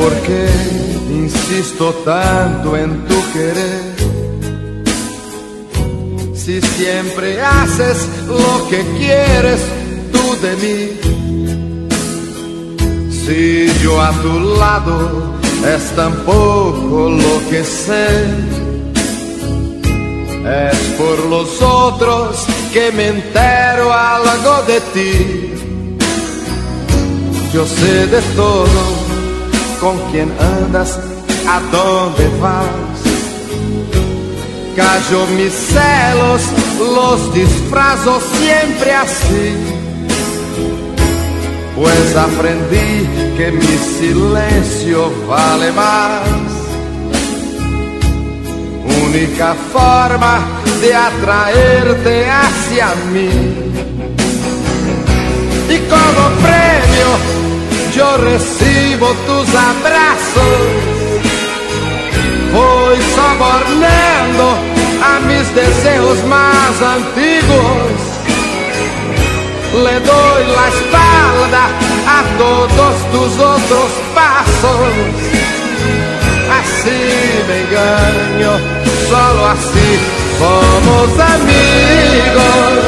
por qué insisto tanto en tu querer, si siempre haces lo que quieres tú de mí. Si yo a tu lado es tan poco lo que sé, es por los otros que me entero algo de ti. Yo sé de todo, con quién andas, a dónde vas. Callo mis celos, los disfrazo siempre así, pues aprendí que mi silencio vale más. Única forma de atraerte hacia mí, y como premio yo recibo tus abrazos. Voy sobornando a mis deseos más antiguos, le doy la espalda a todos tus otros pasos. Así me engaño, solo así somos amigos.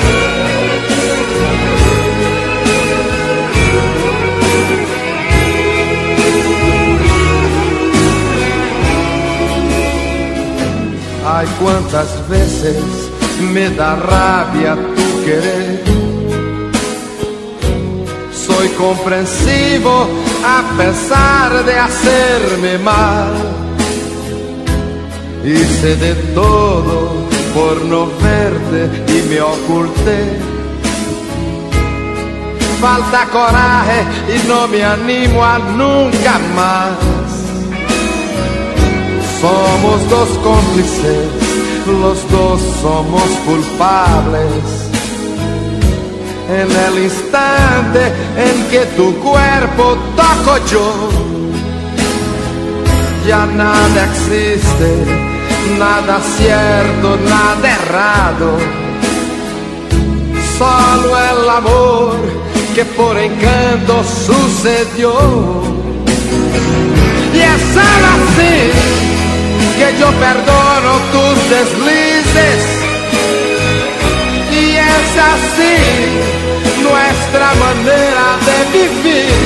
Ay, cuántas veces me da rabia tu querer. Soy comprensivo a pesar de hacerme mal. Hice de todo por no verte y me oculté. Falta coraje y no me animo a nunca más. Somos dos cómplices, los dos somos culpables. En el instante en que tu cuerpo toco yo, ya nada existe, nada cierto, nada errado. Solo el amor que por encanto sucedió. Y es solo así que yo perdono tus deslices, y es así nuestra manera de vivir.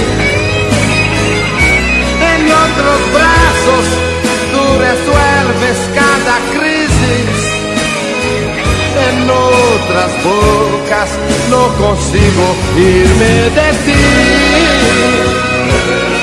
En otros brazos tú resuelves cada crisis, en otras bocas no consigo irme de ti.